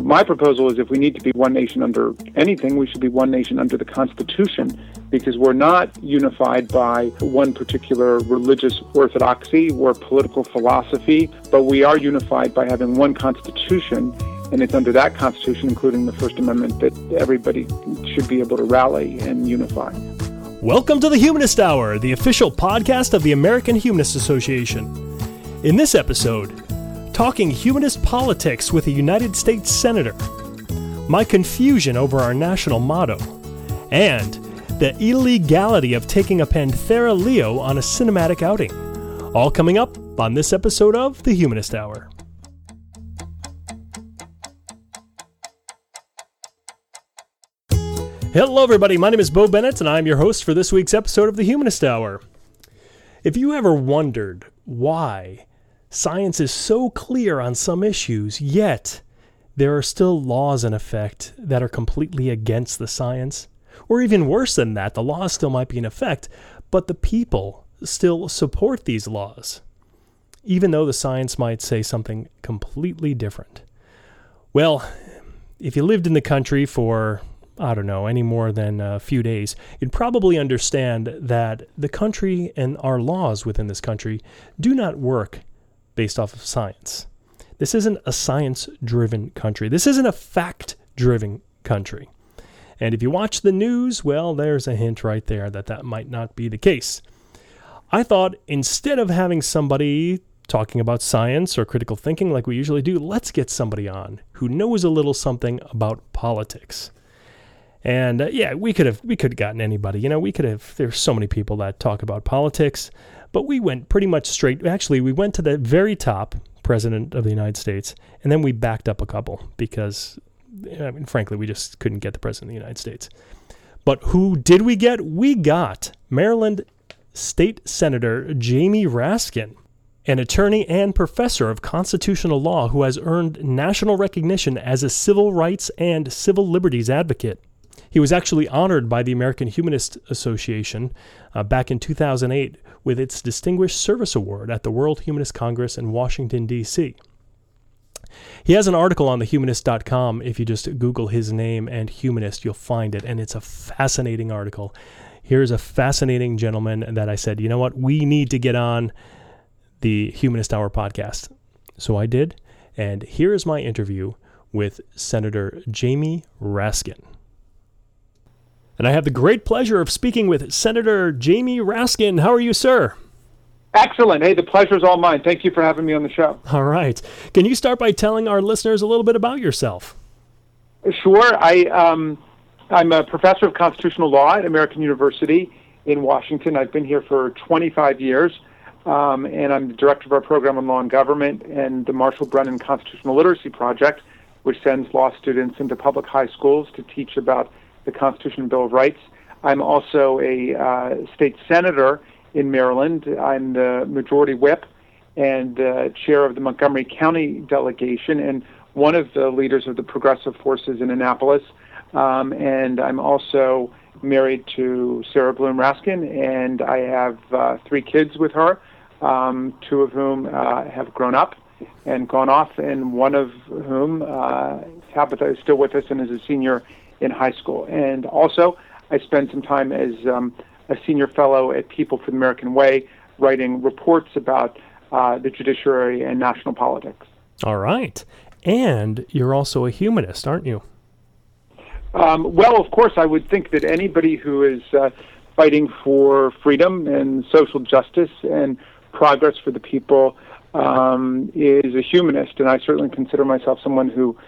my proposal is if we need to be one nation under anything, we should be one nation under the Constitution, because we're not unified by one particular religious orthodoxy or political philosophy, but we are unified by having one Constitution, and it's under that Constitution, including the First Amendment, that everybody should be able to rally and unify. Welcome to the Humanist Hour, the official podcast of the American Humanist Association. In this episode, talking humanist politics with a United States Senator, my confusion over our national motto, and the illegality of taking a Panthera Leo on a cinematic outing. All coming up on this episode of the Humanist Hour. Hello everybody, my name is Bo Bennett and I'm your host for this week's episode of the Humanist Hour. If you ever wondered why science is so clear on some issues, yet there are still laws in effect that are completely against the science, or even worse than that, the laws still might be in effect, but the people still support these laws, even though the science might say something completely different. Well, if you lived in the country for any more than a few days, you'd probably understand that the country and our laws within this country do not work based off of science. This isn't a science-driven country. This isn't a fact-driven country. And if you watch the news, well, there's a hint right there that might not be the case. I thought instead of having somebody talking about science or critical thinking like we usually do, let's get somebody on who knows a little something about politics. And we could have gotten anybody. There's so many people that talk about politics, but we went pretty much straight. Actually, we went to the very top, President of the United States, and then we backed up a couple because, frankly, we just couldn't get the President of the United States. But who did we get? We got Maryland State Senator Jamie Raskin, an attorney and professor of constitutional law who has earned national recognition as a civil rights and civil liberties advocate. He was actually honored by the American Humanist Association back in 2008 with its Distinguished Service Award at the World Humanist Congress in Washington, D.C. He has an article on thehumanist.com. If you just Google his name and humanist, you'll find it, and it's a fascinating article. Here's a fascinating gentleman that I said, you know what, we need to get on the Humanist Hour podcast. So I did, and here is my interview with Senator Jamie Raskin. And I have the great pleasure of speaking with Senator Jamie Raskin. How are you, sir? Excellent. Hey, the pleasure's all mine. Thank you for having me on the show. All right. Can you start by telling our listeners a little bit about yourself? Sure. I'm a professor of constitutional law at American University in Washington. I've been here for 25 years, and I'm the director of our program on law and government and the Marshall Brennan Constitutional Literacy Project, which sends law students into public high schools to teach about the Constitution and Bill of Rights. I'm also a state senator in Maryland. I'm the majority whip and chair of the Montgomery County delegation and one of the leaders of the progressive forces in Annapolis. And I'm also married to Sarah Bloom Raskin, and I have 3 kids with her, 2 of whom have grown up and gone off, and one of whom, Tabitha, is still with us and is a senior in high school. And also, I spent some time as a senior fellow at People for the American Way, writing reports about the judiciary and national politics. All right. And you're also a humanist, aren't you? Well, of course, I would think that anybody who is fighting for freedom and social justice and progress for the people is a humanist, and I certainly consider myself someone who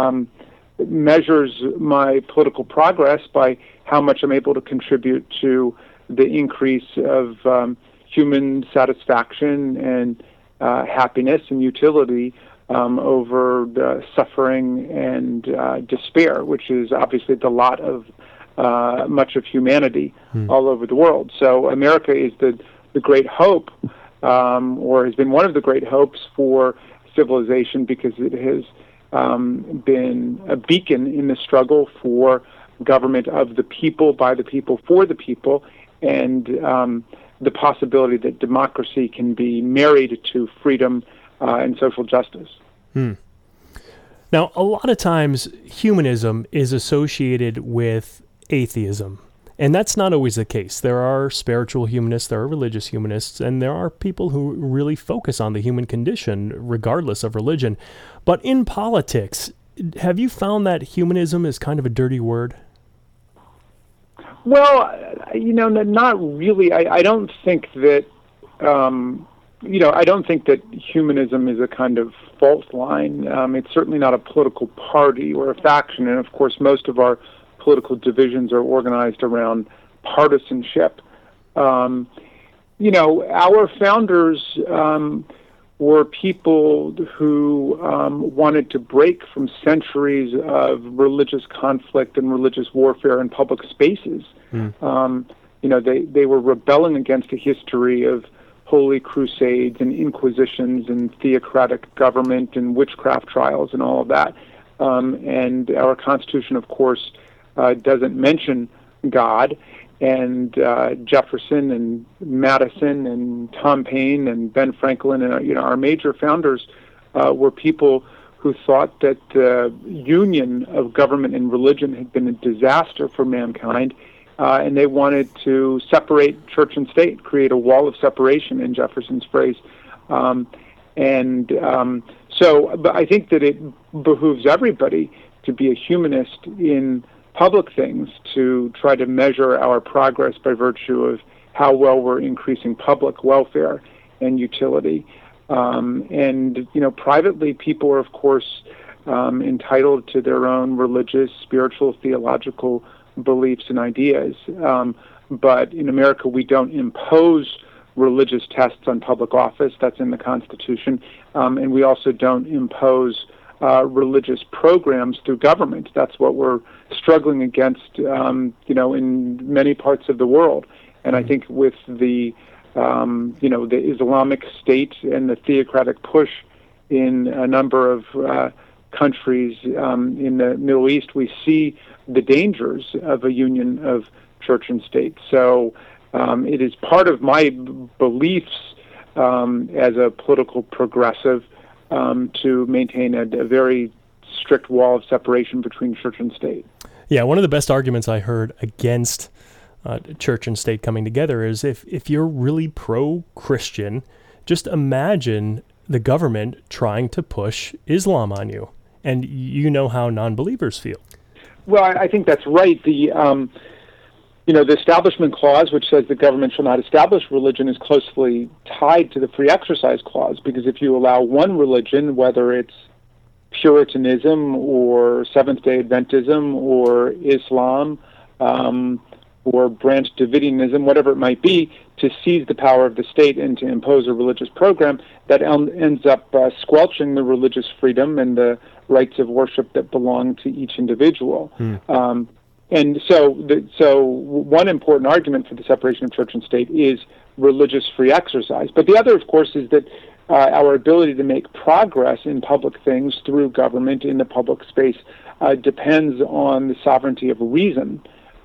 measures my political progress by how much I'm able to contribute to the increase of human satisfaction and happiness and utility over the suffering and despair, which is obviously the lot of much of humanity all over the world. So America is the great hope, or has been one of the great hopes for civilization, because it has been a beacon in the struggle for government of the people, by the people, for the people, and the possibility that democracy can be married to freedom and social justice. Now, a lot of times humanism is associated with atheism, and that's not always the case. There are spiritual humanists, there are religious humanists, and there are people who really focus on the human condition regardless of religion. But in politics, have you found that humanism is kind of a dirty word? Well, not really. I don't think that, I don't think that humanism is a kind of fault line. It's certainly not a political party or a faction, and of course most of our political divisions are organized around partisanship. Our founders were people who wanted to break from centuries of religious conflict and religious warfare in public spaces. They were rebelling against a history of holy crusades and inquisitions and theocratic government and witchcraft trials and all of that. And our Constitution, of course, doesn't mention God. And Jefferson and Madison and Tom Paine and Ben Franklin and our major founders were people who thought that the union of government and religion had been a disaster for mankind, and they wanted to separate church and state, create a wall of separation, in Jefferson's phrase. But I think that it behooves everybody to be a humanist in public things, to try to measure our progress by virtue of how well we're increasing public welfare and utility. Privately, people are, of course, entitled to their own religious, spiritual, theological beliefs and ideas. But in America, we don't impose religious tests on public office. That's in the Constitution. And we also don't impose religious programs through government. That's what we're struggling against, in many parts of the world. And I think with the Islamic State and the theocratic push in a number of countries in the Middle East, we see the dangers of a union of church and state. So it is part of my beliefs as a political progressive to maintain a very strict wall of separation between church and state. Yeah, one of the best arguments I heard against church and state coming together is if you're really pro-Christian, just imagine the government trying to push Islam on you, and you know how non-believers feel. Well, I think that's right. The Establishment Clause, which says the government shall not establish religion, is closely tied to the Free Exercise Clause, because if you allow one religion, whether it's Puritanism or Seventh-day Adventism or Islam or Branch Davidianism, whatever it might be, to seize the power of the state and to impose a religious program, that ends up squelching the religious freedom and the rights of worship that belong to each individual. And so one important argument for the separation of church and state is religious free exercise. But the other, of course, is that our ability to make progress in public things through government in the public space depends on the sovereignty of reason.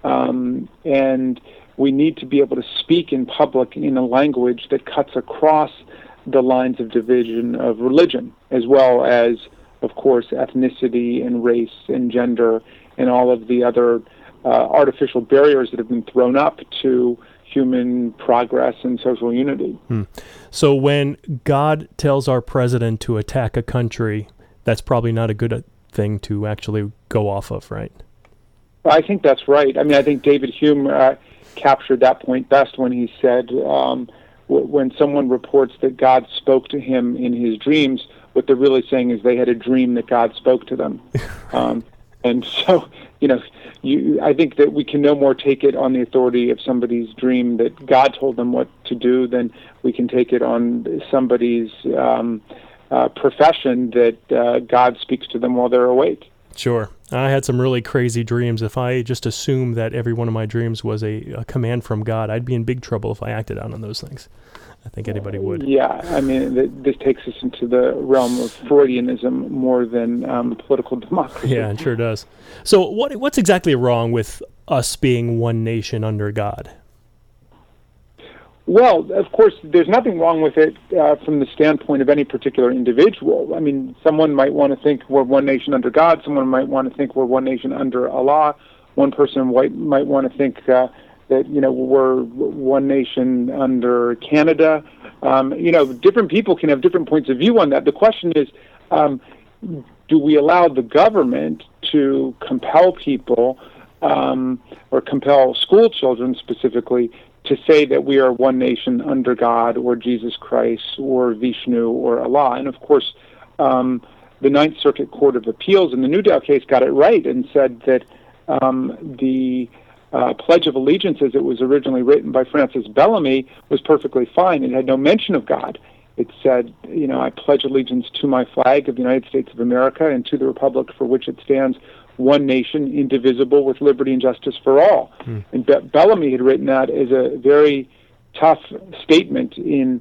And we need to be able to speak in public in a language that cuts across the lines of division of religion, as well as, of course, ethnicity and race and gender and all of the other artificial barriers that have been thrown up to human progress and social unity. So when God tells our president to attack a country, that's probably not a good thing to actually go off of, right? I think that's right. I mean, I think David Hume captured that point best when he said, when someone reports that God spoke to him in his dreams, what they're really saying is they had a dream that God spoke to them. And so, I think that we can no more take it on the authority of somebody's dream that God told them what to do than we can take it on somebody's profession that God speaks to them while they're awake. Sure. I had some really crazy dreams. If I just assumed that every one of my dreams was a command from God, I'd be in big trouble if I acted out on those things. I think anybody would. Yeah, I mean, this takes us into the realm of Freudianism more than political democracy. Yeah, it sure does. So what's exactly wrong with us being one nation under God? Well, of course, there's nothing wrong with it from the standpoint of any particular individual. I mean, someone might want to think we're one nation under God. Someone might want to think we're one nation under Allah. One person might want to think that, we're one nation under Canada. Different people can have different points of view on that. The question is, do we allow the government to compel people or compel school children specifically to say that we are one nation under God or Jesus Christ or Vishnu or Allah? And of course, the Ninth Circuit Court of Appeals in the Newdow case got it right and said that the Pledge of Allegiance, as it was originally written by Francis Bellamy, was perfectly fine. It had no mention of God. It said, I pledge allegiance to my flag of the United States of America and to the republic for which it stands, one nation, indivisible, with liberty and justice for all. And Bellamy had written that as a very tough statement in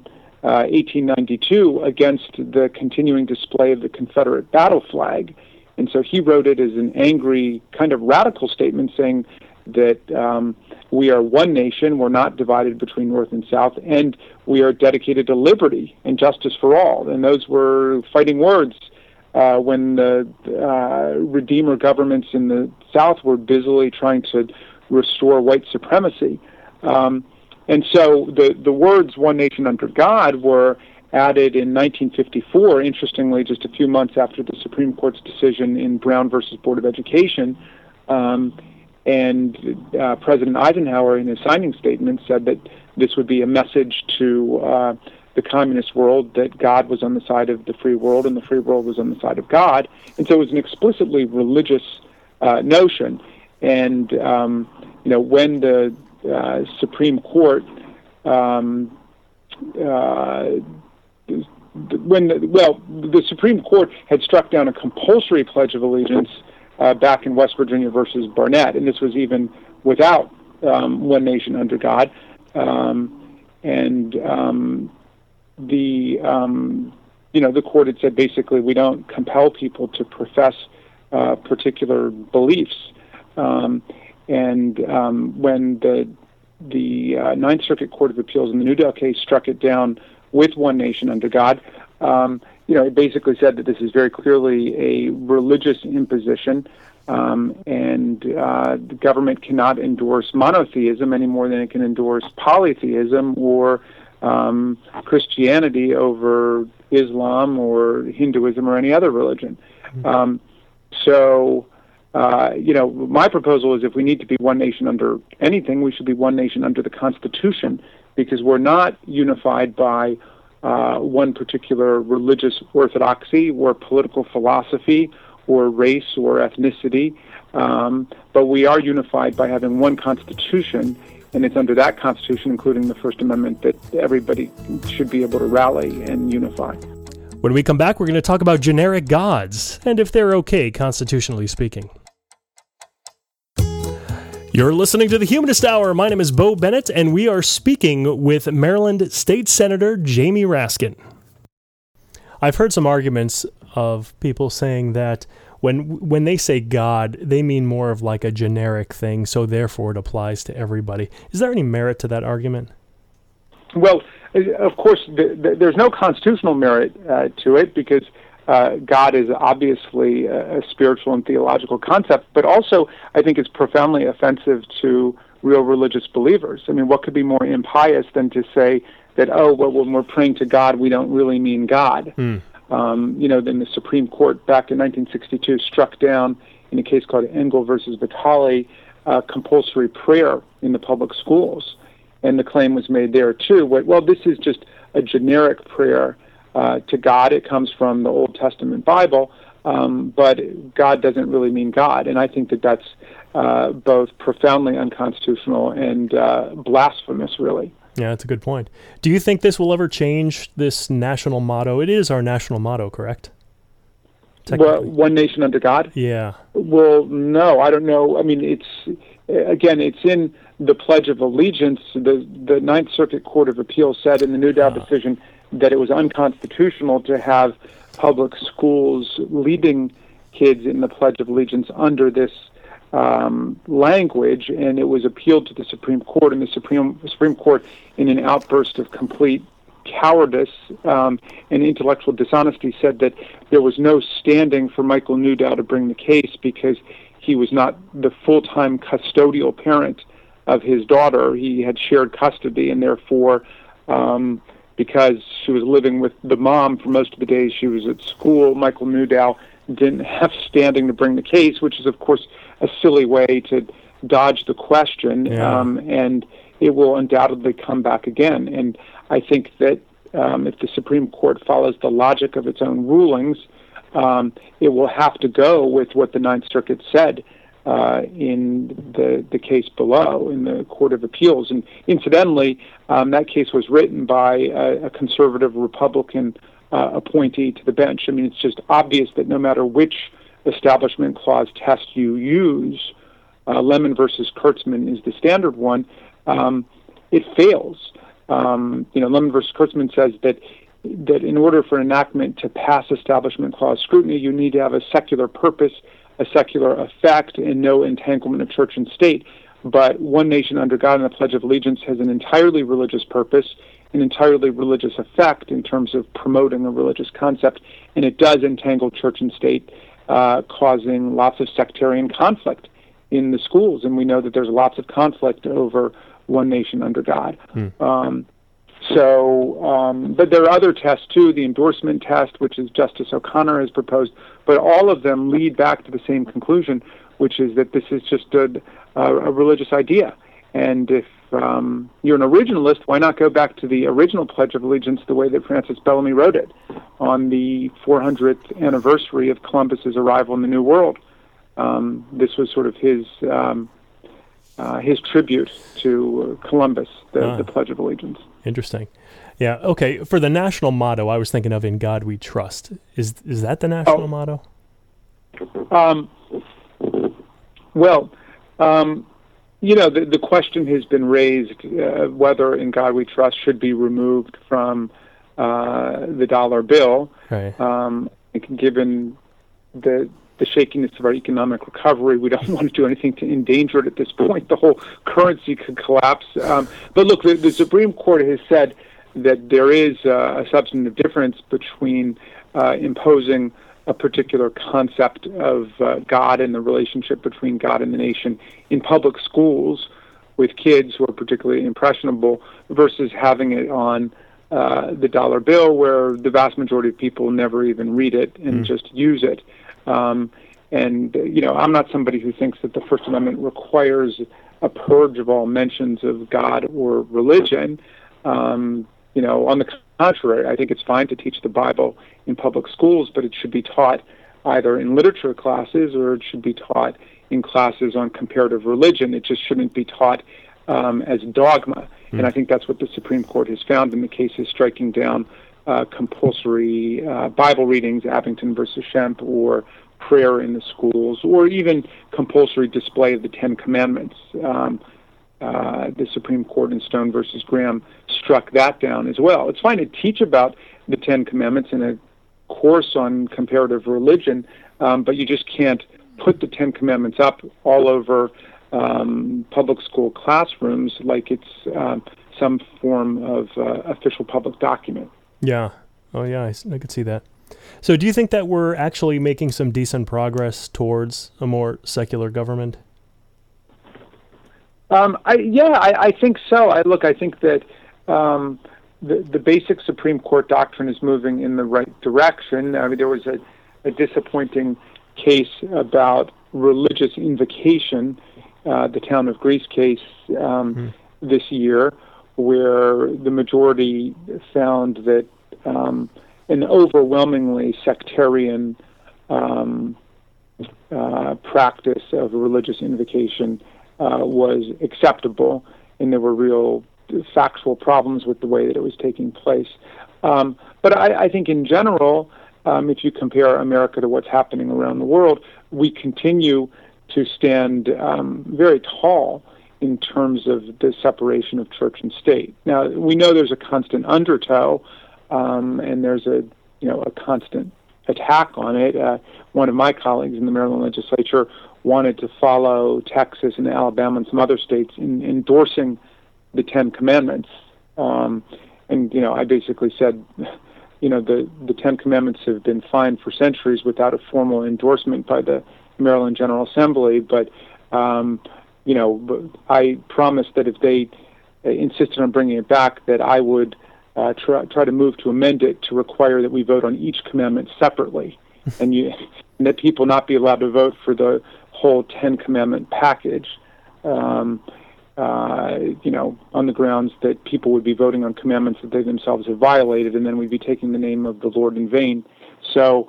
1892 against the continuing display of the Confederate battle flag. And so he wrote it as an angry, kind of radical statement saying that we are one nation, we're not divided between North and South, and we are dedicated to liberty and justice for all. And those were fighting words when the Redeemer governments in the South were busily trying to restore white supremacy. And so the words "one nation under God" were added in 1954, interestingly, just a few months after the Supreme Court's decision in Brown versus Board of Education. And President Eisenhower, in his signing statement, said that this would be a message to the communist world that God was on the side of the free world and the free world was on the side of God. And so it was an explicitly religious notion. And, when the Supreme Court, the Supreme Court had struck down a compulsory Pledge of Allegiance back in West Virginia versus Barnett, and this was even without one nation under God. The court had said basically we don't compel people to profess particular beliefs. When the Ninth Circuit Court of Appeals in the Newdow case struck it down with one nation under God, it basically said that this is very clearly a religious imposition, and the government cannot endorse monotheism any more than it can endorse polytheism or Christianity over Islam or Hinduism or any other religion. My proposal is if we need to be one nation under anything, we should be one nation under the Constitution, because we're not unified by one particular religious orthodoxy or political philosophy or race or ethnicity, but we are unified by having one Constitution, and it's under that Constitution, including the First Amendment, that everybody should be able to rally and unify. When we come back, we're going to talk about generic gods and if they're okay, constitutionally speaking. You're listening to the Humanist Hour. My name is Bo Bennett, and we are speaking with Maryland State Senator Jamie Raskin. I've heard some arguments of people saying that when they say God, they mean more of like a generic thing, so therefore it applies to everybody. Is there any merit to that argument? Well, of course, there's no constitutional merit to it, because God is obviously a spiritual and theological concept, but also I think it's profoundly offensive to real religious believers. I mean, what could be more impious than to say that, when we're praying to God, we don't really mean God? Then the Supreme Court back in 1962 struck down, in a case called Engel versus Vitale, compulsory prayer in the public schools. And the claim was made there, too. Well, this is just a generic prayer to God. It comes from the Old Testament Bible, but God doesn't really mean God. And I think that that's both profoundly unconstitutional and blasphemous, really. Yeah, that's a good point. Do you think this will ever change this national motto? It is our national motto, correct? Well, one nation under God? Yeah. Well, no, I don't know. I mean, it's in the Pledge of Allegiance. The Ninth Circuit Court of Appeals said in the Newdow decision that it was unconstitutional to have public schools leading kids in the Pledge of Allegiance under this language, and it was appealed to the Supreme Court, and the Supreme Court, in an outburst of complete cowardice and intellectual dishonesty, said that there was no standing for Michael Newdow to bring the case because he was not the full-time custodial parent of his daughter. He had shared custody, and therefore, because she was living with the mom for most of the days she was at school, Michael Newdow didn't have standing to bring the case, which is, of course, a silly way to dodge the question, and it will undoubtedly come back again. And I think that if the Supreme Court follows the logic of its own rulings, it will have to go with what the Ninth Circuit said in the case below, in the Court of Appeals. And incidentally, that case was written by a conservative Republican appointee to the bench. I mean, it's just obvious that no matter which Establishment Clause test you use, Lemon versus Kurtzman is the standard one, it fails. Lemon versus Kurtzman says that in order for enactment to pass Establishment Clause scrutiny, you need to have a secular purpose, a secular effect, and no entanglement of church and state. But One Nation Under God and the Pledge of Allegiance has an entirely religious purpose, an entirely religious effect in terms of promoting a religious concept, and it does entangle church and state, causing lots of sectarian conflict in the schools. And we know that there's lots of conflict over One Nation Under God. But there are other tests too, the endorsement test, which is Justice O'Connor has proposed, but all of them lead back to the same conclusion, which is that this is just a religious idea. And if you're an originalist, why not go back to the original Pledge of Allegiance the way that Francis Bellamy wrote it on the 400th anniversary of Columbus's arrival in the New World? This was sort of his tribute to Columbus, the Pledge of Allegiance. Interesting. Yeah. Okay. For the national motto, I was thinking of "In God We Trust." Is that the national motto? The question has been raised whether "In God We Trust" should be removed from the dollar bill. Right. Given the shakiness of our economic recovery, we don't want to do anything to endanger it at this point. The whole currency could collapse. But look, the Supreme Court has said that there is a substantive difference between imposing a particular concept of God and the relationship between God and the nation in public schools with kids who are particularly impressionable versus having it on the dollar bill where the vast majority of people never even read it and just use it. I'm not somebody who thinks that the First Amendment requires a purge of all mentions of God or religion. On the contrary, I think it's fine to teach the Bible in public schools, but it should be taught either in literature classes or it should be taught in classes on comparative religion. It just shouldn't be taught as dogma. And I think that's what the Supreme Court has found in the cases striking down compulsory Bible readings, Abington versus Schempp, or prayer in the schools, or even compulsory display of the Ten Commandments. The Supreme Court in Stone versus Graham struck that down as well. It's fine to teach about the Ten Commandments in a course on comparative religion, but you just can't put the Ten Commandments up all over public school classrooms like it's some form of official public document. Yeah. Oh, yeah, I could see that. So do you think that we're actually making some decent progress towards a more secular government? I think so. I think that the basic Supreme Court doctrine is moving in the right direction. I mean, there was a disappointing case about religious invocation, the Town of Greece case this year, where the majority found that an overwhelmingly sectarian practice of religious invocation was acceptable, and there were real factual problems with the way that it was taking place. But I think in general, if you compare America to what's happening around the world, we continue to stand very tall in terms of the separation of church and state. Now, we know there's a constant undertow, and there's a constant attack on it. One of my colleagues in the Maryland legislature wanted to follow Texas and Alabama and some other states in endorsing the Ten Commandments. I basically said, the Ten Commandments have been fine for centuries without a formal endorsement by the Maryland General Assembly, but I promised that if they insisted on bringing it back, that I would try to move to amend it to require that we vote on each commandment separately, and that people not be allowed to vote for the whole Ten Commandment package. On the grounds that people would be voting on commandments that they themselves have violated, and then we'd be taking the name of the Lord in vain. So,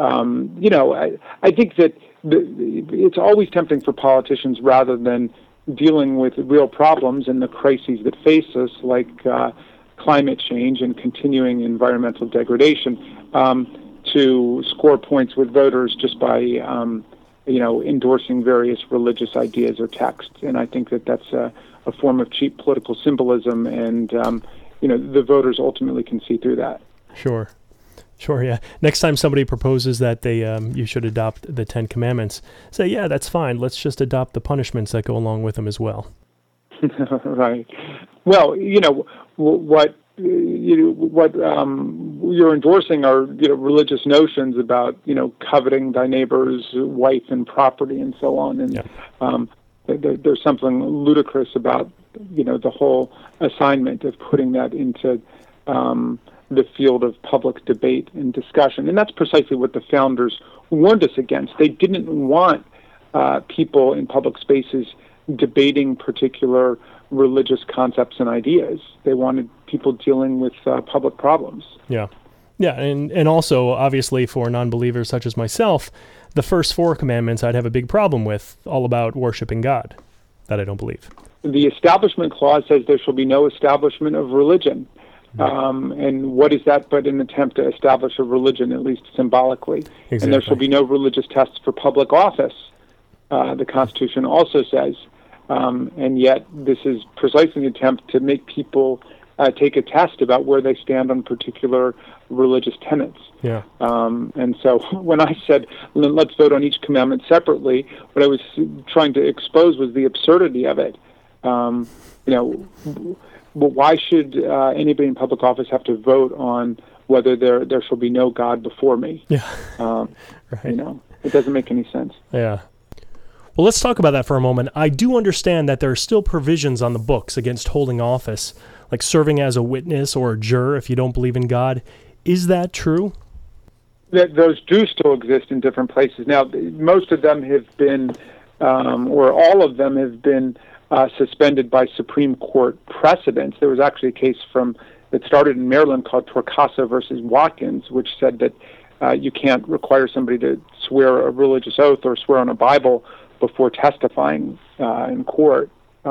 I think that it's always tempting for politicians, rather than dealing with real problems and the crises that face us, like climate change and continuing environmental degradation, to score points with voters just by endorsing various religious ideas or texts. And I think that that's a form of cheap political symbolism, and the voters ultimately can see through that. Sure, yeah. Next time somebody proposes that you should adopt the Ten Commandments, say, yeah, that's fine. Let's just adopt the punishments that go along with them as well. Right. Well, what you're endorsing are religious notions about coveting thy neighbor's wife and property and so on, and there's something ludicrous about the whole assignment of putting that into the field of public debate and discussion, and that's precisely what the founders warned us against. They didn't want people in public spaces debating particular religious concepts and ideas. They wanted people dealing with public problems. Yeah, and also, obviously, for non-believers such as myself, the first 4 commandments I'd have a big problem with, all about worshiping God, that I don't believe. The Establishment Clause says there shall be no establishment of religion. And what is that but an attempt to establish a religion, at least symbolically? Exactly. And there shall be no religious tests for public office, the Constitution also says. And yet this is precisely an attempt to make people take a test about where they stand on particular religious tenets. Yeah. And so when I said, let's vote on each commandment separately, what I was trying to expose was the absurdity of it. Why should anybody in public office have to vote on whether there shall be no God before me? Yeah. Right. It doesn't make any sense. Yeah. Well, let's talk about that for a moment. I do understand that there are still provisions on the books against holding office, like serving as a witness or a juror if you don't believe in God. Is that true? Those do still exist in different places. Now, most of them have been, or all of them have been suspended by Supreme Court precedents. There was actually a case that started in Maryland called Torcaso versus Watkins, which said that you can't require somebody to swear a religious oath or swear on a Bible before testifying in court.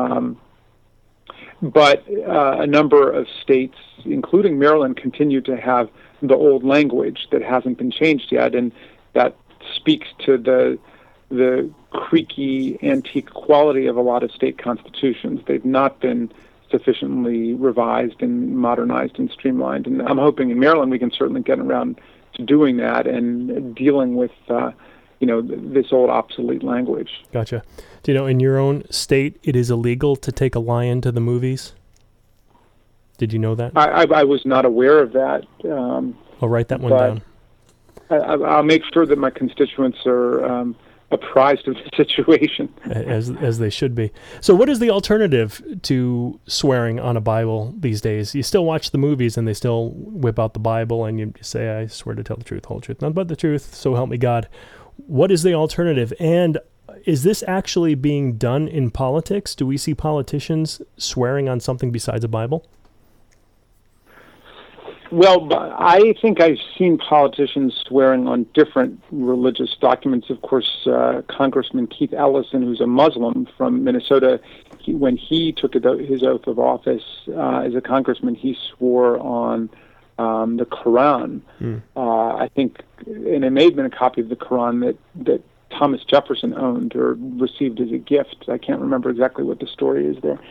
But a number of states, including Maryland, continue to have the old language that hasn't been changed yet, and that speaks to the creaky, antique quality of a lot of state constitutions. They've not been sufficiently revised and modernized and streamlined. And I'm hoping in Maryland we can certainly get around to doing that and dealing with this old obsolete language. Gotcha. Do you know, in your own state, it is illegal to take a lion to the movies? Did you know that? I was not aware of that. I'll write that one down. I'll make sure that my constituents are apprised of the situation. As they should be. So what is the alternative to swearing on a Bible these days? You still watch the movies and they still whip out the Bible and you say, I swear to tell the truth, the whole truth, none but the truth, so help me God. What is the alternative? And is this actually being done in politics? Do we see politicians swearing on something besides a Bible? Well, I think I've seen politicians swearing on different religious documents. Of course, Congressman Keith Ellison, who's a Muslim from Minnesota, when he took his oath of office as a congressman, he swore on the Quran. I think, and it may have been a copy of the Quran that Thomas Jefferson owned or received as a gift. I can't remember exactly what the story is there.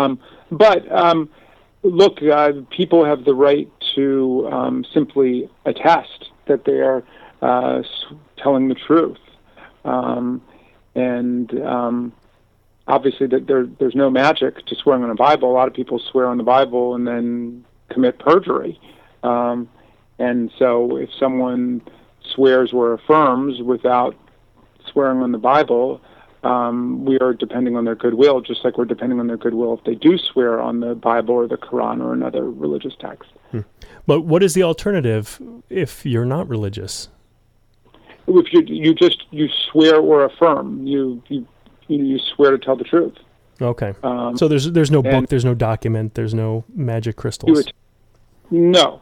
Look, people have the right to simply attest that they are telling the truth. And obviously, there's no magic to swearing on the Bible. A lot of people swear on the Bible and then commit perjury. And so if someone swears or affirms without swearing on the Bible, we are depending on their goodwill, just like we're depending on their goodwill if they do swear on the Bible or the Quran or another religious text. But what is the alternative if you're not religious? If you swear or affirm, you swear to tell the truth. Okay. So there's no book, there's no document, there's no magic crystals. No.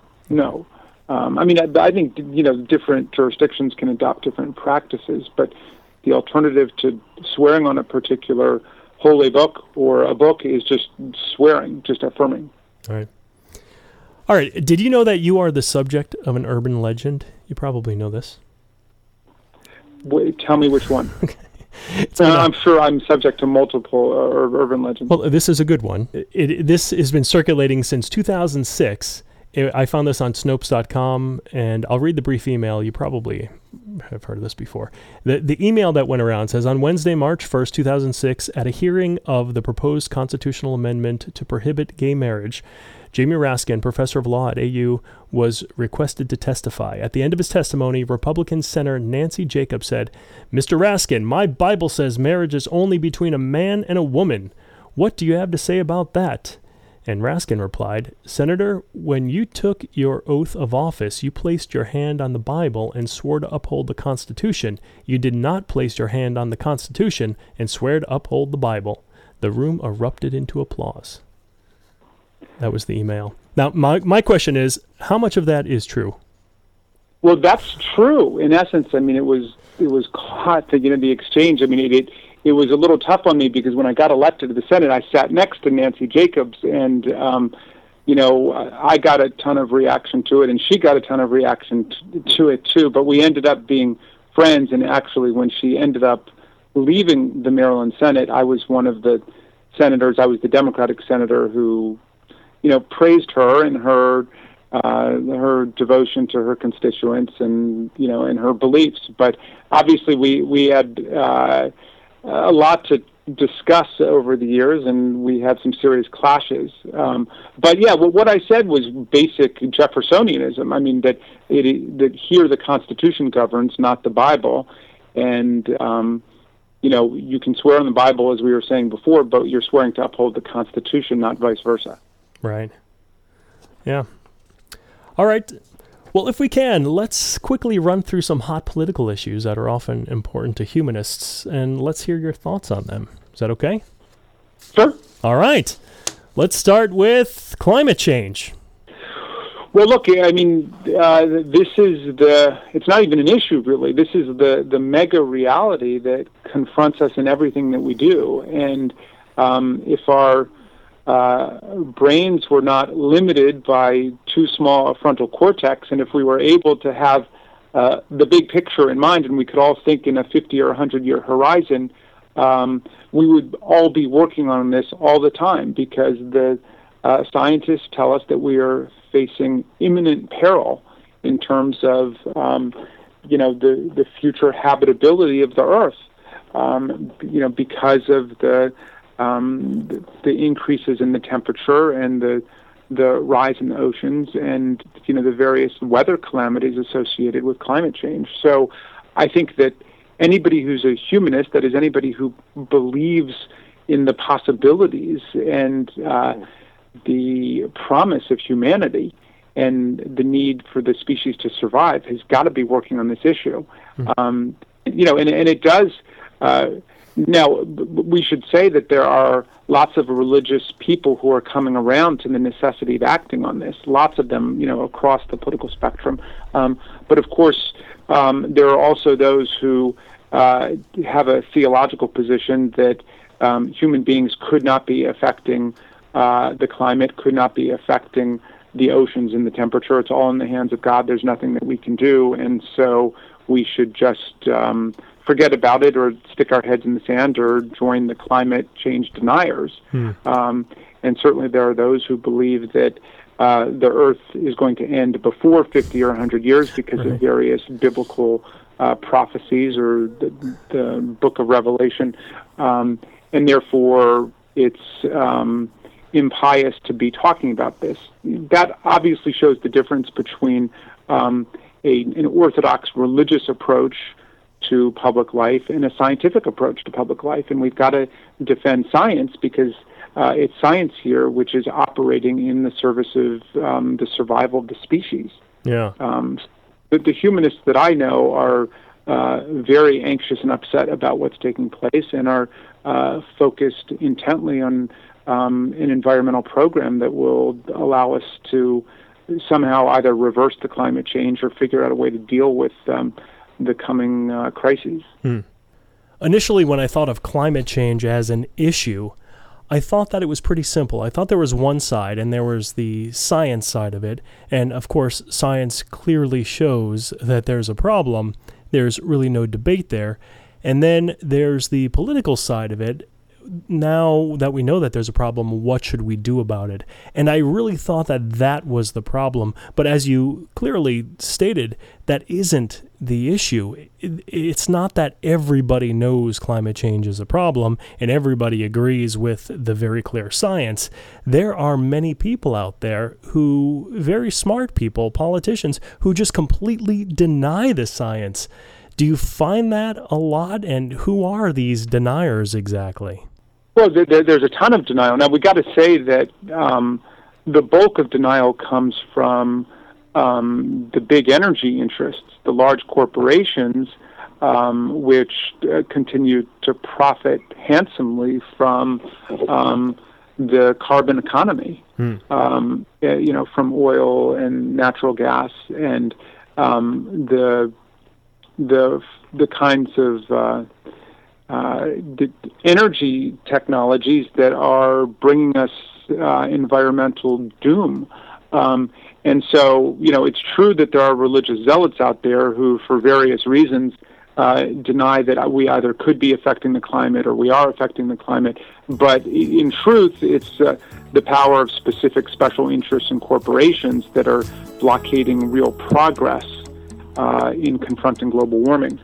I think different jurisdictions can adopt different practices, but the alternative to swearing on a particular holy book or a book is just swearing, just affirming. All right. Did you know that you are the subject of an urban legend? You probably know this. Wait, tell me which one. I'm sure I'm subject to multiple urban legends. Well, this is a good one. This has been circulating since 2006. I found this on Snopes.com, and I'll read the brief email. You probably have heard of this before. The email that went around says, on Wednesday, March 1st, 2006, at a hearing of the proposed constitutional amendment to prohibit gay marriage, Jamie Raskin, professor of law at AU, was requested to testify. At the end of his testimony, Republican Senator Nancy Jacobs said, "Mr. Raskin, my Bible says marriage is only between a man and a woman. What do you have to say about that?" And Raskin replied, "Senator, when you took your oath of office, you placed your hand on the Bible and swore to uphold the Constitution. You did not place your hand on the Constitution and swear to uphold the Bible." The room erupted into applause. That was the email. Now, my question is, how much of that is true? Well, that's true. In essence, I mean, it was caught, the exchange. I mean, it was a little tough on me because when I got elected to the Senate, I sat next to Nancy Jacobs, and I got a ton of reaction to it, and she got a ton of reaction to it too. But we ended up being friends, and actually, when she ended up leaving the Maryland Senate, I was one of the senators. I was the Democratic senator who, praised her and her devotion to her constituents and and her beliefs. But obviously, we had a lot to discuss over the years, and we had some serious clashes. But yeah, what I said was basic Jeffersonianism. I mean that here the Constitution governs, not the Bible, and you can swear on the Bible, as we were saying before, but you're swearing to uphold the Constitution, not vice versa. Right. Yeah. All right. Well, if we can, let's quickly run through some hot political issues that are often important to humanists, and let's hear your thoughts on them. Is that okay? Sure. All right. Let's start with climate change. Well, look, I mean, it's not even an issue, really. This is the mega reality that confronts us in everything that we do. And if our brains were not limited by too small a frontal cortex, and if we were able to have the big picture in mind, and we could all think in a 50 or 100-year horizon, we would all be working on this all the time, because the scientists tell us that we are facing imminent peril in terms of the future habitability of the Earth, because of the increases in the temperature and the rise in the oceans and the various weather calamities associated with climate change. So I think that anybody who's a humanist, that is anybody who believes in the possibilities and the promise of humanity and the need for the species to survive, has got to be working on this issue. And it does. Now, we should say that there are lots of religious people who are coming around to the necessity of acting on this, lots of them, across the political spectrum. But of course, there are also those who have a theological position that human beings could not be affecting the climate, could not be affecting the oceans and the temperature. It's all in the hands of God. There's nothing that we can do. And so we should just forget about it, or stick our heads in the sand, or join the climate change deniers. And certainly there are those who believe that the Earth is going to end before 50 or 100 years because of various biblical prophecies or the book of Revelation, and therefore it's impious to be talking about this. That obviously shows the difference between an orthodox religious approach to public life and a scientific approach to public life. And we've got to defend science because it's science here which is operating in the service of the survival of the species. Yeah. But the humanists that I know are very anxious and upset about what's taking place and are focused intently on an environmental program that will allow us to somehow either reverse the climate change or figure out a way to deal with the coming crises. Initially, when I thought of climate change as an issue, I thought that it was pretty simple. I thought there was one side, and there was the science side of it. And, of course, science clearly shows that there's a problem. There's really no debate there. And then there's the political side of it. Now that we know that there's a problem, what should we do about it? And I really thought that that was the problem. But as you clearly stated, that isn't the issue. It's not that everybody knows climate change is a problem and everybody agrees with the very clear science. There are many people out there who, very smart people, politicians, who just completely deny the science. Do you find that a lot? And who are these deniers exactly? Well, there's a ton of denial. Now, we got to say that the bulk of denial comes from the big energy interests, the large corporations, which continue to profit handsomely from the carbon economy, from oil and natural gas and the kinds of the energy technologies that are bringing us environmental doom. And so, it's true that there are religious zealots out there who, for various reasons, deny that we either could be affecting the climate or we are affecting the climate. But in truth, it's the power of specific special interests and corporations that are blockading real progress in confronting global warming.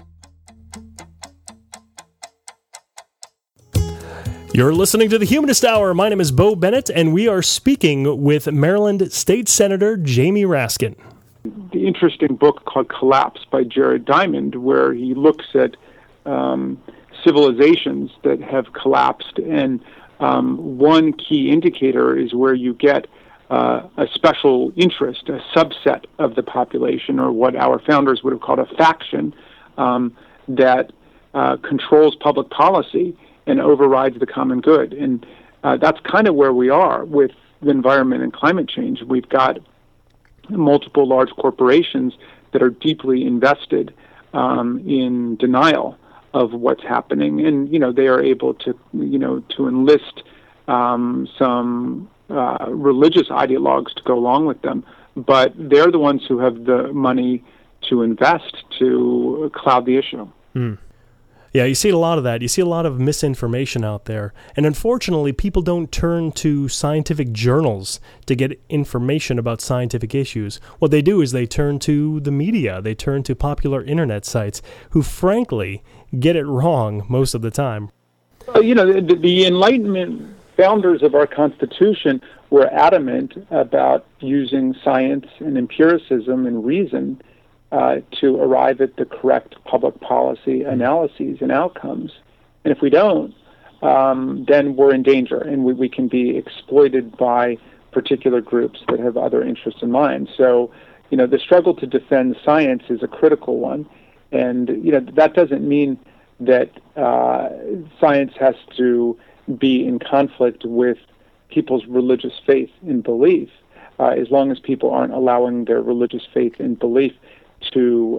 You're listening to the Humanist Hour. My name is Bo Bennett, and we are speaking with Maryland State Senator Jamie Raskin. The interesting book called Collapse by Jared Diamond, where he looks at civilizations that have collapsed, and one key indicator is where you get a special interest, a subset of the population, or what our founders would have called a faction, that controls public policy and overrides the common good. And that's kind of where we are with the environment and climate change. We've got multiple large corporations that are deeply invested in denial of what's happening. And, they are able to, to enlist some religious ideologues to go along with them. But they're the ones who have the money to invest to cloud the issue. Yeah, you see a lot of that. You see a lot of misinformation out there. And unfortunately, people don't turn to scientific journals to get information about scientific issues. What they do is they turn to the media. They turn to popular internet sites who, frankly, get it wrong most of the time. The Enlightenment founders of our Constitution were adamant about using science and empiricism and reason to arrive at the correct public policy analyses and outcomes. And if we don't, then we're in danger, and we can be exploited by particular groups that have other interests in mind. So, the struggle to defend science is a critical one. And, that doesn't mean that science has to be in conflict with people's religious faith and belief, as long as people aren't allowing their religious faith and belief to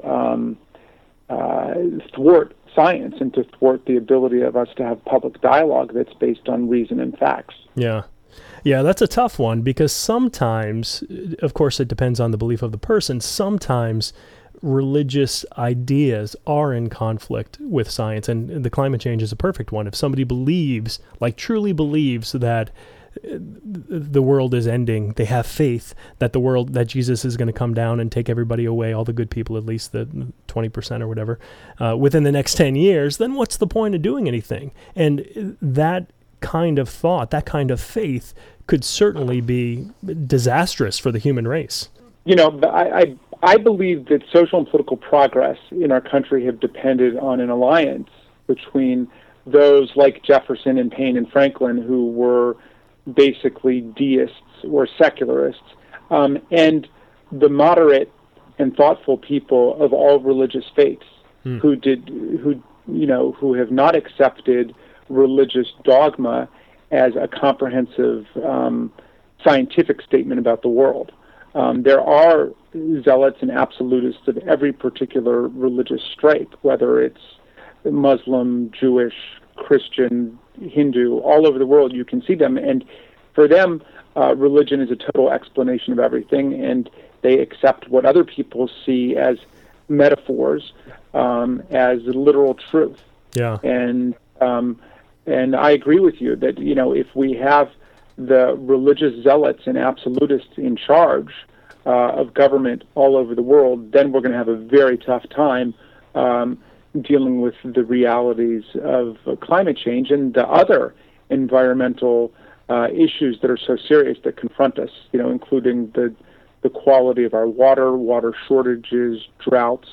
thwart science and to thwart the ability of us to have public dialogue that's based on reason and facts. Yeah, that's a tough one because sometimes, of course, it depends on the belief of the person. Sometimes religious ideas are in conflict with science, and the climate change is a perfect one. If somebody believes, truly believes that the world is ending. They have faith that that Jesus is going to come down and take everybody away, all the good people, at least the 20% or whatever, within the next 10 years, then what's the point of doing anything? And that kind of thought, that kind of faith could certainly be disastrous for the human race. I believe that social and political progress in our country have depended on an alliance between those like Jefferson and Paine and Franklin, who were basically deists or secularists, and the moderate and thoughtful people of all religious faiths who have not accepted religious dogma as a comprehensive scientific statement about the world. There are zealots and absolutists of every particular religious stripe, whether it's Muslim, Jewish, Christian, Hindu, all over the world. You can see them, and for them, religion is a total explanation of everything, and they accept what other people see as metaphors, as literal truth. Yeah. And I agree with you that if we have the religious zealots and absolutists in charge of government all over the world, then we're going to have a very tough time dealing with the realities of climate change and the other environmental issues that are so serious that confront us, including the quality of our water shortages, droughts,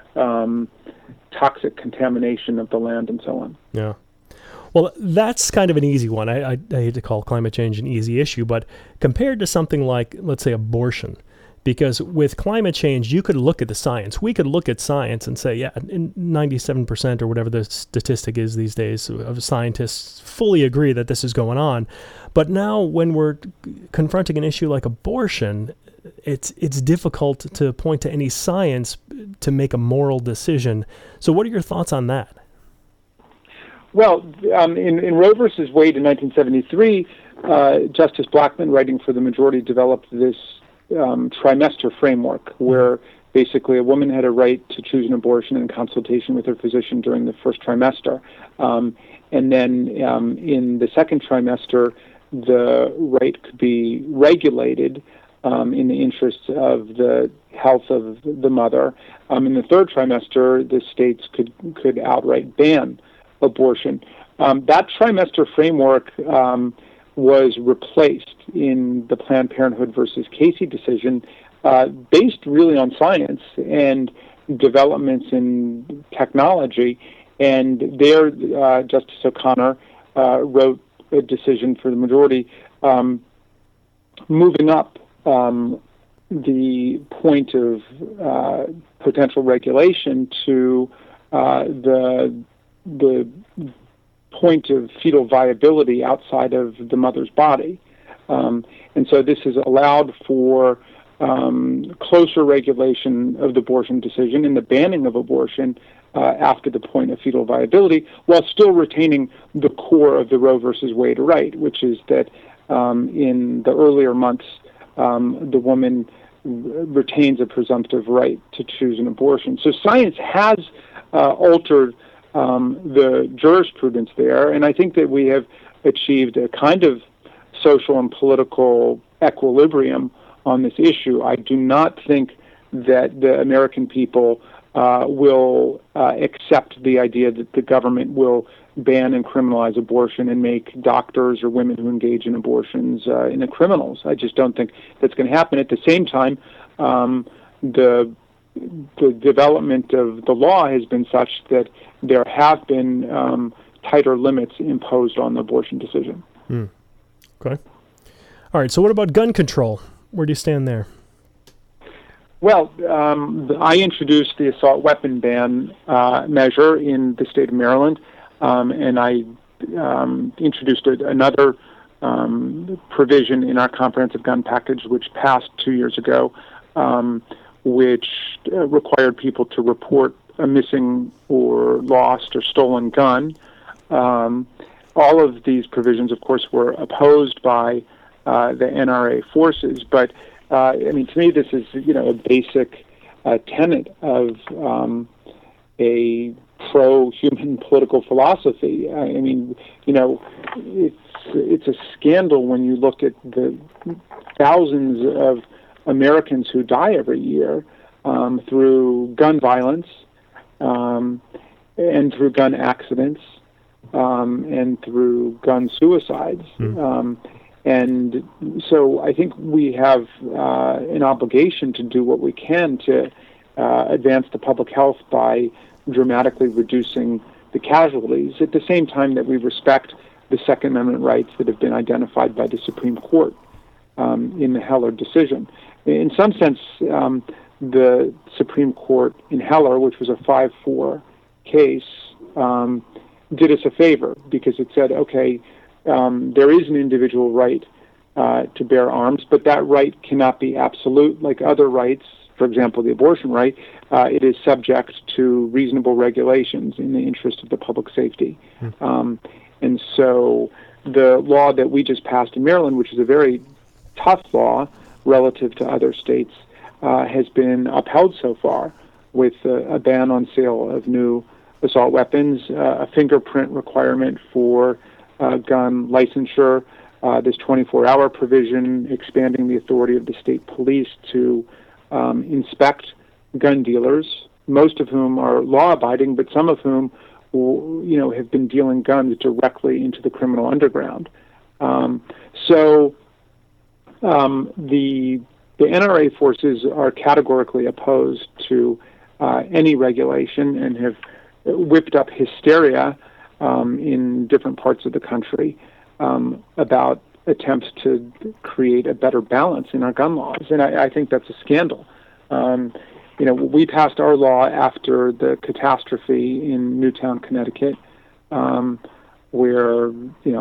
toxic contamination of the land, and so on. Yeah. Well, that's kind of an easy one. I hate to call climate change an easy issue, but compared to something like, let's say, abortion, because with climate change, you could look at the science. We could look at science and say, 97% or whatever the statistic is these days of scientists fully agree that this is going on. But now when we're confronting an issue like abortion, it's difficult to point to any science to make a moral decision. So what are your thoughts on that? Well, in Roe versus Wade in 1973, Justice Blackmun, writing for the majority, developed this trimester framework where basically a woman had a right to choose an abortion in consultation with her physician during the first trimester. And then in the second trimester, the right could be regulated in the interests of the health of the mother. In the third trimester, the states could outright ban abortion. That trimester framework was replaced in the Planned Parenthood versus Casey decision, based really on science and developments in technology. And there, Justice O'Connor wrote a decision for the majority, moving up the point of potential regulation to the point of fetal viability outside of the mother's body. And so this has allowed for closer regulation of the abortion decision and the banning of abortion after the point of fetal viability, while still retaining the core of the Roe versus Wade right, which is that in the earlier months, the woman retains a presumptive right to choose an abortion. So science has altered the jurisprudence there, and I think that we have achieved a kind of social and political equilibrium on this issue. I do not think that the American people will accept the idea that the government will ban and criminalize abortion and make doctors or women who engage in abortions into criminals. I just don't think that's going to happen. At the same time, the development of the law has been such that there have been tighter limits imposed on the abortion decision. Okay. All right, so what about gun control? Where do you stand there? Well, I introduced the assault weapon ban measure in the state of Maryland, and I introduced another provision in our comprehensive gun package, which passed 2 years ago, which required people to report a missing or lost or stolen gun. All of these provisions, of course, were opposed by the NRA forces, but to me, this is a basic tenet of a pro-human political philosophy. It's it's a scandal when you look at the thousands of Americans who die every year through gun violence and through gun accidents and through gun suicides. And so I think we have an obligation to do what we can to advance the public health by dramatically reducing the casualties, at the same time that we respect the Second Amendment rights that have been identified by the Supreme Court in the Heller decision. In some sense, the Supreme Court in Heller, which was a 5-4 case, did us a favor because it said, okay, there is an individual right to bear arms, but that right cannot be absolute like other rights. For example, the abortion right, it is subject to reasonable regulations in the interest of the public safety. And so the law that we just passed in Maryland, which is a very tough law relative to other states, has been upheld so far with a ban on sale of new assault weapons, a fingerprint requirement for gun licensure, this 24-hour provision expanding the authority of the state police to inspect gun dealers, most of whom are law-abiding, but some of whom, have been dealing guns directly into the criminal underground. So the NRA forces are categorically opposed to any regulation and have whipped up hysteria in different parts of the country about attempts to create a better balance in our gun laws, and I think that's a scandal. We passed our law after the catastrophe in Newtown, Connecticut, where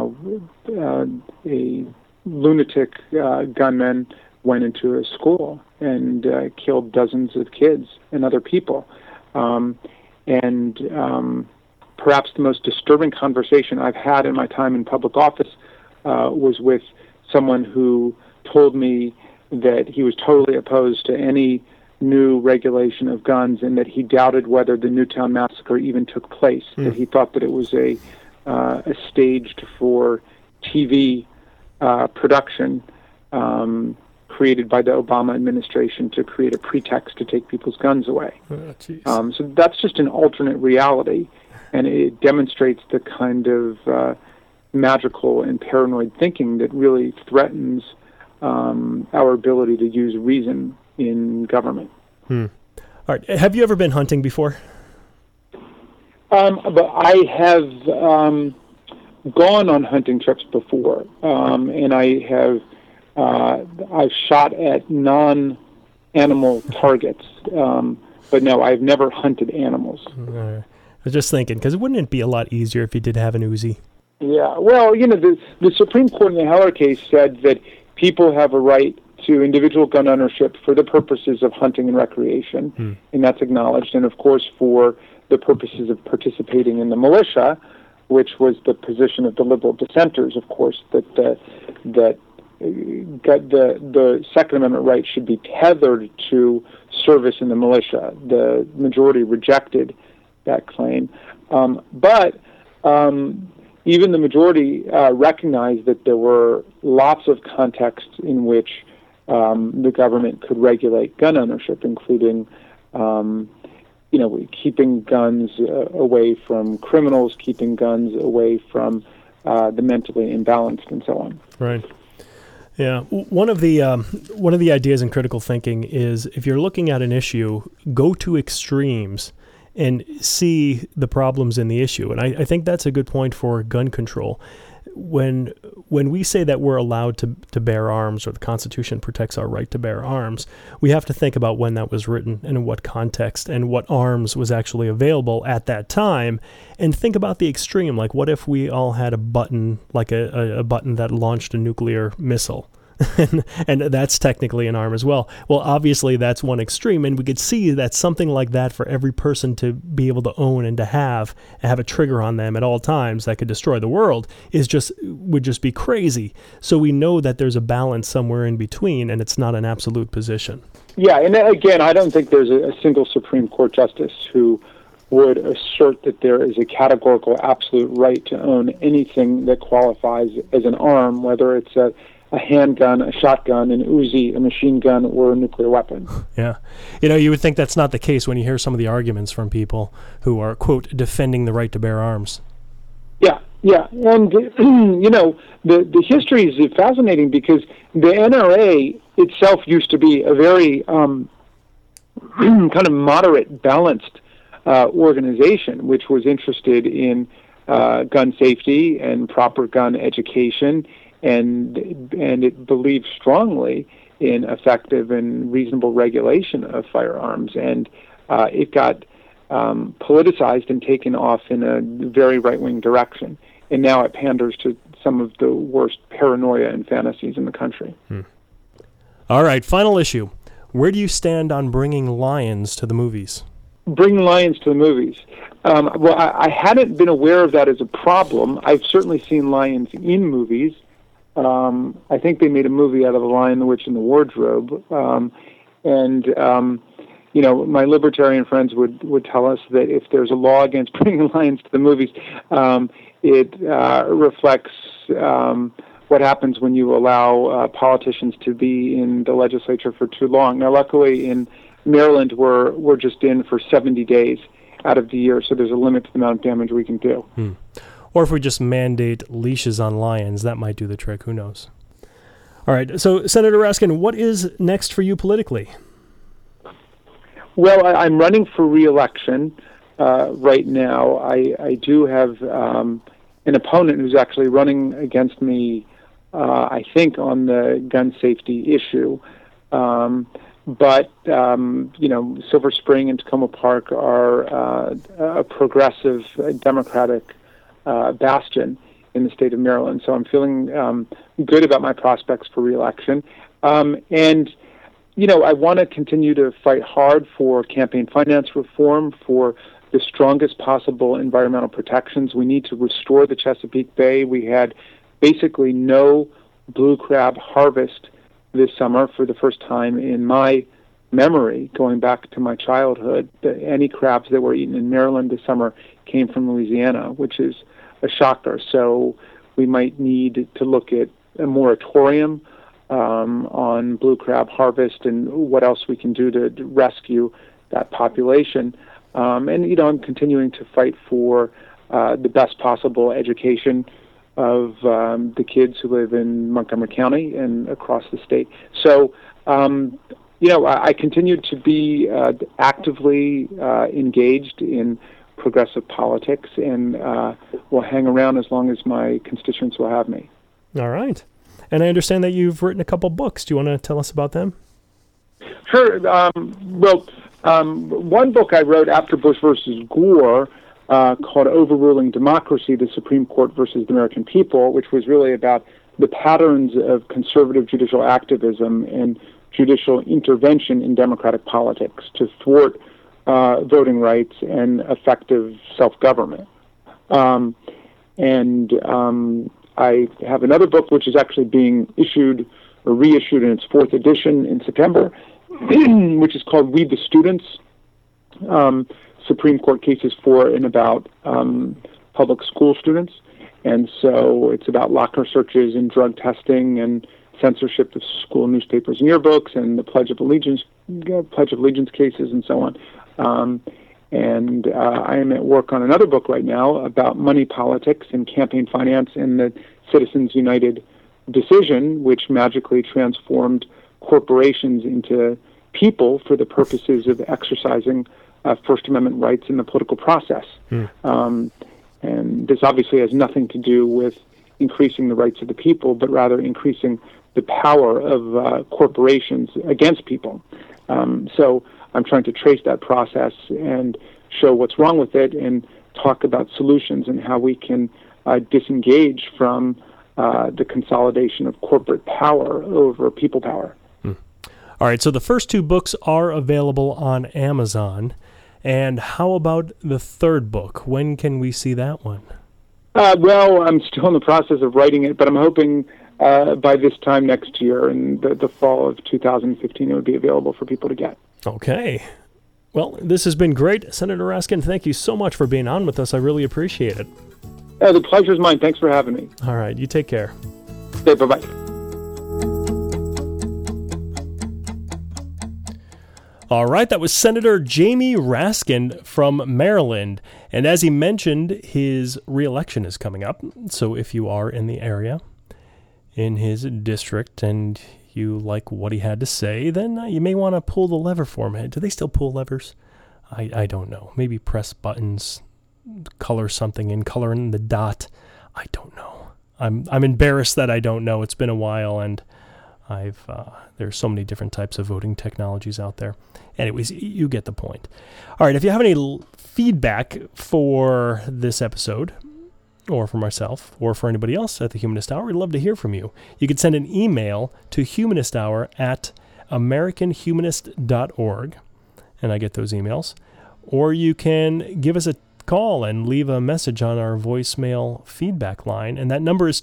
a lunatic gunman went into a school and killed dozens of kids and other people. And perhaps the most disturbing conversation I've had in my time in public office was with someone who told me that he was totally opposed to any new regulation of guns and that he doubted whether the Newtown massacre even took place, that he thought that it was a staged for TV production created by the Obama administration to create a pretext to take people's guns away. So that's just an alternate reality, and it demonstrates the kind of magical and paranoid thinking that really threatens our ability to use reason in government. All right. Have you ever been hunting before? But I have gone on hunting trips before, and I have I've shot at non-animal targets, but no, I've never hunted animals. I was just thinking, because wouldn't it be a lot easier if you did have an Uzi? Yeah, well, the Supreme Court in the Heller case said that people have a right to individual gun ownership for the purposes of hunting and recreation, and that's acknowledged, and of course for the purposes of participating in the militia, which was the position of the liberal dissenters, of course, that the Second Amendment right should be tethered to service in the militia. The majority rejected that claim. But even the majority recognized that there were lots of contexts in which the government could regulate gun ownership, including keeping guns away from criminals, keeping guns away from the mentally imbalanced, and so on. Right. Yeah. One of the ideas in critical thinking is if you're looking at an issue, go to extremes and see the problems in the issue. And I think that's a good point for gun control. When we say that we're allowed to bear arms, or the Constitution protects our right to bear arms, we have to think about when that was written and in what context and what arms was actually available at that time, and think about the extreme. Like, what if we all had a button, like a button that launched a nuclear missile? And that's technically an arm as well. Well, obviously that's one extreme, and we could see that something like that for every person to be able to own and to have a trigger on them at all times that could destroy the world would just be crazy. So we know that there's a balance somewhere in between, and it's not an absolute position. Yeah, and again, I don't think there's a single Supreme Court justice who would assert that there is a categorical absolute right to own anything that qualifies as an arm, whether it's a handgun, a shotgun, an Uzi, a machine gun, or a nuclear weapon. Yeah. You would think that's not the case when you hear some of the arguments from people who are, quote, defending the right to bear arms. Yeah. And, the history is fascinating because the NRA itself used to be a very kind of moderate, balanced organization, which was interested in gun safety and proper gun education, and it believed strongly in effective and reasonable regulation of firearms. And it got politicized and taken off in a very right-wing direction. And now it panders to some of the worst paranoia and fantasies in the country. All right, final issue. Where do you stand on bringing lions to the movies? Bring lions to the movies. Well, I hadn't been aware of that as a problem. I've certainly seen lions in movies. I think they made a movie out of The Lion, the Witch, and the Wardrobe. My libertarian friends would tell us that if there's a law against bringing lions to the movies, it reflects what happens when you allow politicians to be in the legislature for too long. Now, luckily, in Maryland, we're just in for 70 days out of the year, so there's a limit to the amount of damage we can do. Or if we just mandate leashes on lions, that might do the trick. Who knows? All right. So, Senator Raskin, what is next for you politically? Well, I'm running for re-election right now. I do have an opponent who's actually running against me, I think, on the gun safety issue. But Silver Spring and Tacoma Park are a progressive Democratic bastion in the state of Maryland. So I'm feeling good about my prospects for re-election. I want to continue to fight hard for campaign finance reform, for the strongest possible environmental protections. We need to restore the Chesapeake Bay. We had basically no blue crab harvest this summer for the first time in my memory, going back to my childhood. Any crabs that were eaten in Maryland this summer came from Louisiana, which is a shocker. So we might need to look at a moratorium on blue crab harvest and what else we can do to rescue that population. I'm continuing to fight for the best possible education of the kids who live in Montgomery County and across the state. So, I continue to be actively engaged in progressive politics, and will hang around as long as my constituents will have me. All right. And I understand that you've written a couple books. Do you want to tell us about them? Sure. One book I wrote after Bush versus Gore called Overruling Democracy, the Supreme Court versus the American People, which was really about the patterns of conservative judicial activism and judicial intervention in democratic politics to thwart voting rights and effective self-government. I have another book which is actually being issued or reissued in its 4th edition in September, which is called We the Students, Supreme Court Cases for and about public school students. And so it's about locker searches and drug testing and censorship of school newspapers and yearbooks and the Pledge of Allegiance cases and so on. I am at work on another book right now about money politics and campaign finance and the Citizens United decision, which magically transformed corporations into people for the purposes of exercising First Amendment rights in the political process. And this obviously has nothing to do with increasing the rights of the people, but rather increasing the power of corporations against people. So I'm trying to trace that process and show what's wrong with it and talk about solutions and how we can disengage from the consolidation of corporate power over people power. All right, so the first 2 books are available on Amazon. And how about the third book? When can we see that one? Well, I'm still in the process of writing it, but I'm hoping by this time next year, in the fall of 2015, it would be available for people to get. Okay. Well, this has been great. Senator Raskin, thank you so much for being on with us. I really appreciate it. The pleasure's mine. Thanks for having me. All right. You take care. Okay, bye-bye. All right, that was Senator Jamie Raskin from Maryland. And as he mentioned, his re-election is coming up. So if you are in the area, in his district, and you like what he had to say, then you may want to pull the lever for him. Do they still pull levers? I don't know. Maybe press buttons, color something in, color in the dot. I don't know. I'm embarrassed that I don't know. It's been a while, and there's so many different types of voting technologies out there. Anyways, you get the point. All right, if you have any feedback for this episode, or for myself, or for anybody else at the Humanist Hour, we'd love to hear from you. You can send an email to humanisthour@americanhumanist.org, and I get those emails. Or you can give us a call and leave a message on our voicemail feedback line, and that number is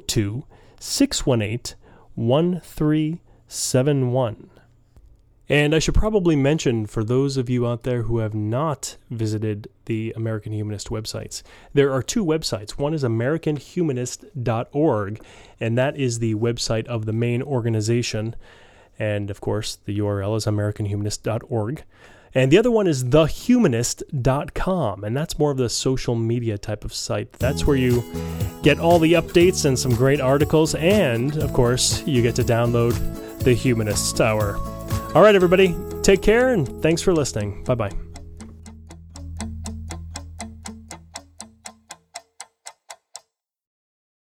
202-618-1371. And I should probably mention, for those of you out there who have not visited the American Humanist websites, there are two websites. One is americanhumanist.org, and that is the website of the main organization. And, of course, the URL is americanhumanist.org. And the other one is thehumanist.com, and that's more of the social media type of site. That's where you get all the updates and some great articles, and, of course, you get to download the Humanist Hour. All right, everybody, take care, and thanks for listening. Bye-bye.